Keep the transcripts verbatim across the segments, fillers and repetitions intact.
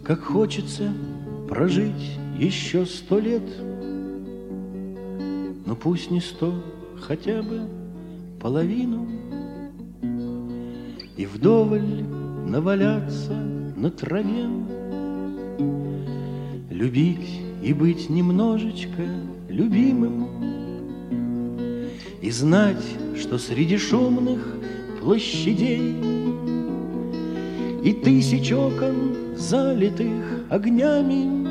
Как хочется прожить еще сто лет, но пусть не сто, хотя бы половину, и вдоволь наваляться на траве, любить и быть немножечко любимым, и знать, что среди шумных площадей и тысяч окон, залитых огнями,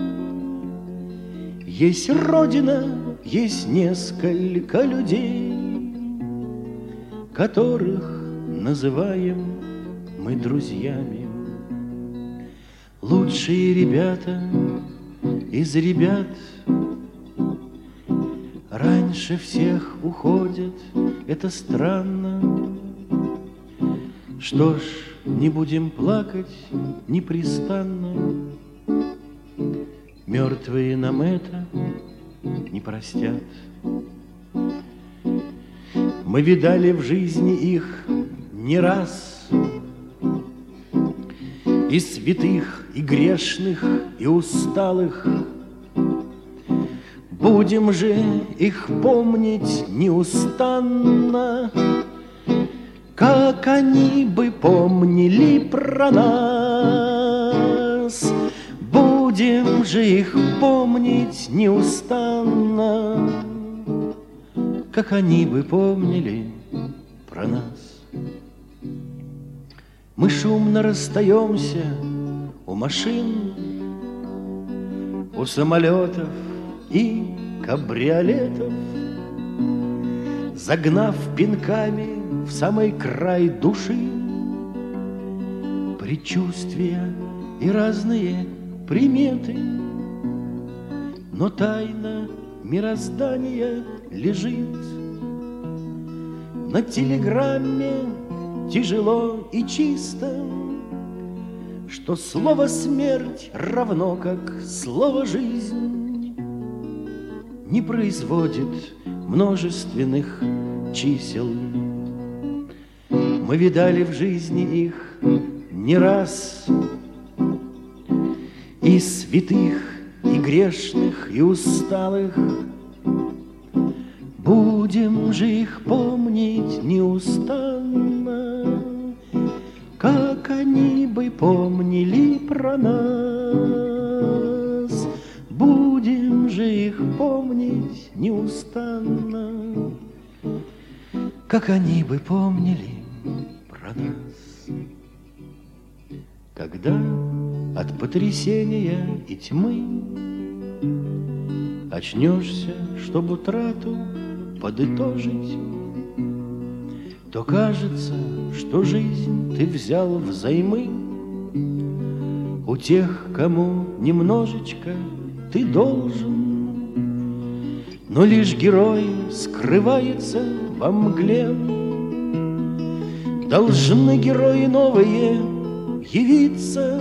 есть родина, есть несколько людей, которых называем мы друзьями. Лучшие ребята из ребят раньше всех уходят, это странно. Что ж, не будем плакать непрестанно, мертвые нам это не простят. Мы видали в жизни их не раз, и святых, и грешных, и усталых. Будем же их помнить неустанно, как они бы помнили про нас. Будем же их помнить неустанно, как они бы помнили про нас. Мы шумно расстаемся у машин, у самолетов и кабриолетов, загнав пинками в самый край души предчувствия и разные приметы. Но тайна мироздания лежит на телеграмме тяжело и чисто, что слово «смерть» равно как слово «жизнь» не производит множественных чисел. Мы видали в жизни их не раз, и святых, и грешных, и усталых. Будем же их помнить неустанно, как они бы помнили про нас. Будем же их помнить неустанно, как они бы помнили про нас. Когда от потрясения и тьмы очнешься, чтоб утрату подытожить, то кажется, что жизнь ты взял взаймы у тех, кому немножечко ты должен. Но лишь герой скрывается во мгле, должны герои новые явиться,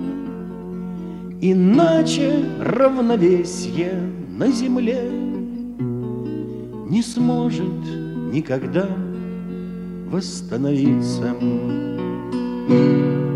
иначе равновесие на земле не сможет никогда восстановиться.